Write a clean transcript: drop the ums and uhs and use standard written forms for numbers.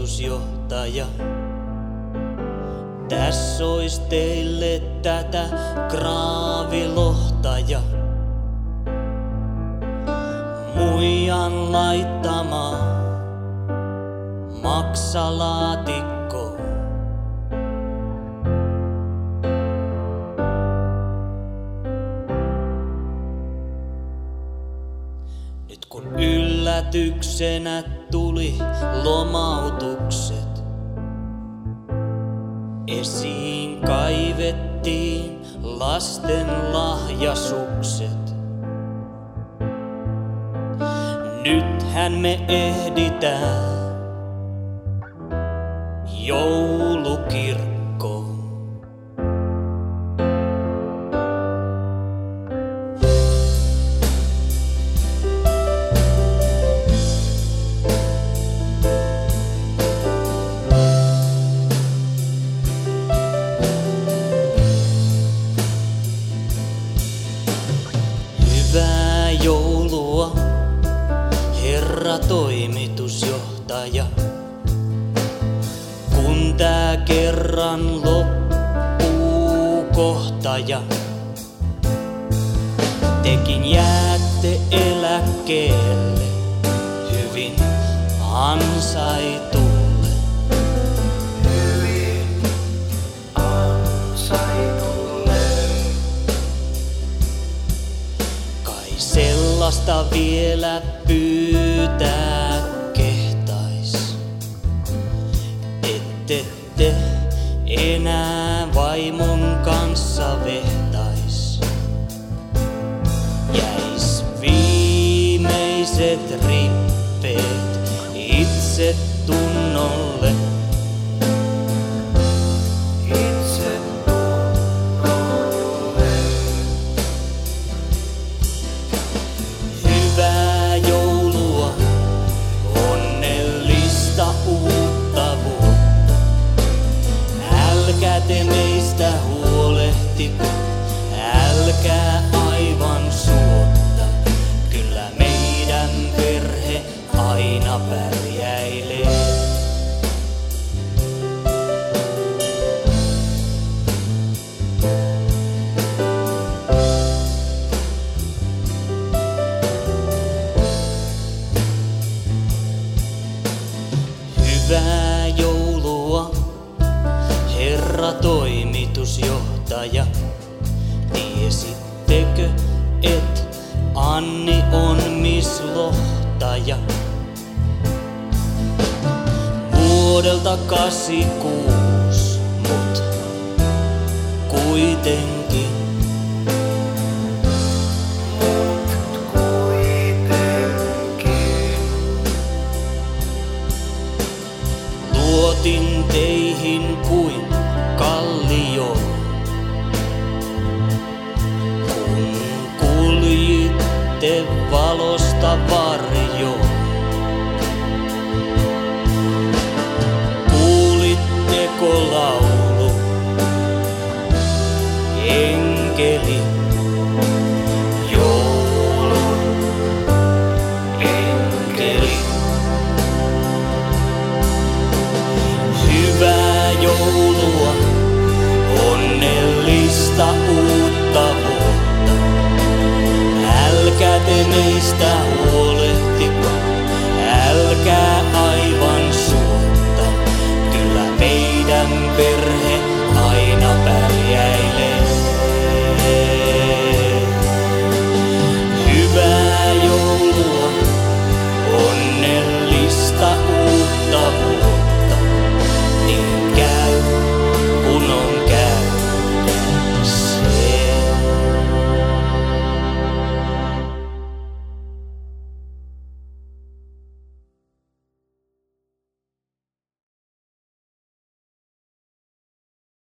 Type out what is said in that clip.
toimitusjohtaja. Täs ois teille tätä kraavilohtaja. Muijan laittama maksalaatikko. Nyt kun yllätyksenä tuli lomautukset, esiin kaivettiin lasten lahjasukset. Nythän me ehditään joulukirkkoon. Hyvää joulua, herra toimitusjohtaja. Kun tää kerran loppuu kohtaja, tekin jäätte eläkkeelle hyvin ansaitulle. Hyvin ansaitulle. Kai sellaista vielä pyytää kehtais, ettette enää vaimon kanssa vehtais. Jäis viimeiset rippeet itse tunnolle. Itse tunnolle. Hyvää joulua, onnellista uutta vuotta. Älkää te meistä huolehtiko, älkää aivan suotta. Kyllä meidän perhe aina pärjäilee. Hyvää joulua, herra toimitusjohtaja. Tiesittekö, et Anni on Miss Lohtaja? Vuodelta 86, mut kuitenkin. Luotin teihin kuin kallioon, kun kuljitte valosta varjoon. Kuulitteko laulu, enkeli? Joulun enkeli. Hyvää joulua, onnellista uutta vuotta. Älkää te meistä